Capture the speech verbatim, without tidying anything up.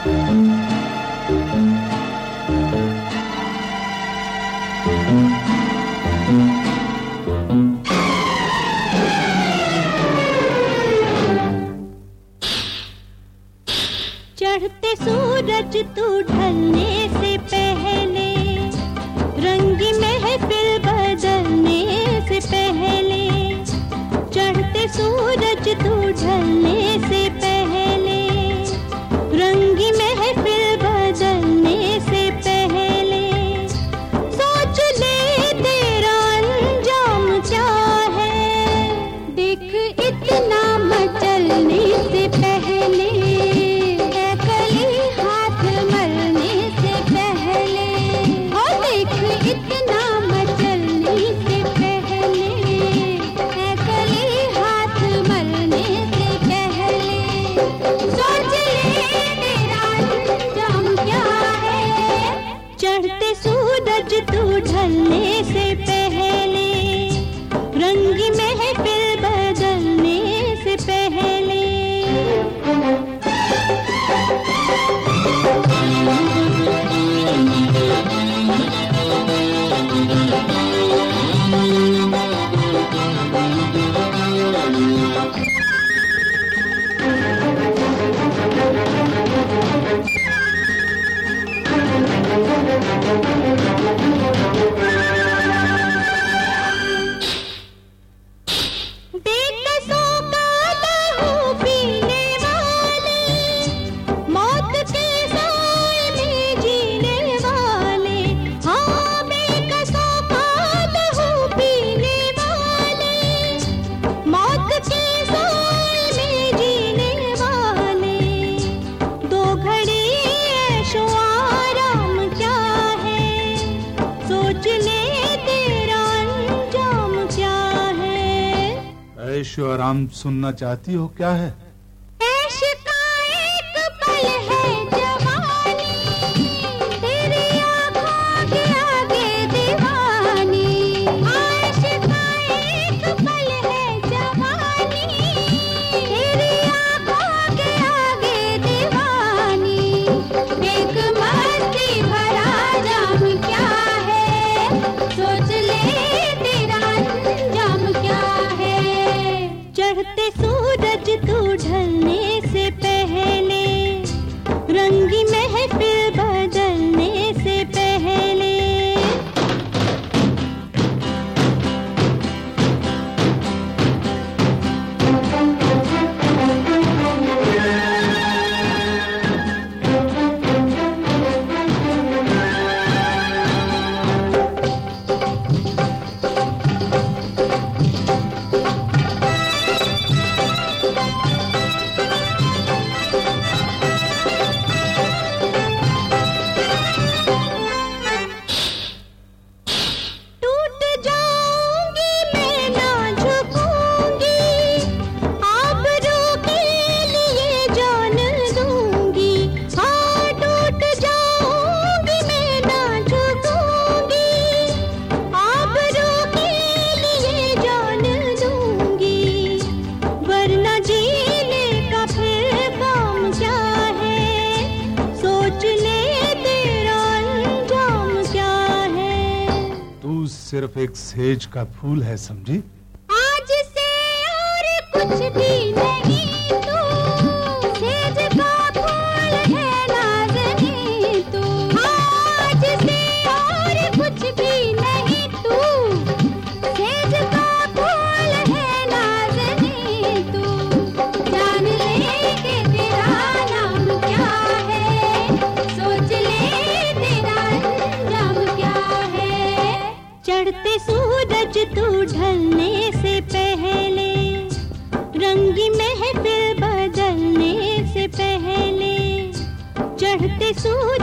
चढ़ते सूरज तू ढलने से पहले, रंगी महफिल बदलने से पहले, चढ़ते सूरज तू ढलने से पहले, रंगी महफिल बदलने से पहले, सोच ले तेरा अंजाम क्या है, देख इतना मचलने से पहले, इतना मचलने से पहले, कली हाथ मलने से पहले, सोच ले तेरा अंजाम क्या है, चढ़ते सूरज तू ढलने से पहले, रंगी महफिल बदलने से पहले। ऐशो आराम सुनना चाहती हो क्या है? ऐश का एक पल है जवानी, तेरी आँखों के आगे दीवानी। ऐश का एक पल है जवानी, तेरी आँखों के आगे दीवानी। एक मस्ती भरा जाम क्या है, सोच ले तेरा अंजाम क्या है, चढ़ते सूरज तू ढलने से पहले, रंगी महफिल बदलने से पहले। सिर्फ एक सेज का फूल है, समझी? आज से और कुछ भी नहीं तू, सेज का फूल है नाज़नी तू। आज से और कुछ भी नहीं तू, सेज का फूल है नाज़नी तू। जान ले कि तेरा नाम क्या है, सोच ले तेरा अंजाम क्या है, चढ़ते सूरज तू ढलने से पहले, रंगी महफिल बदलने से पहले, चढ़ते सूरज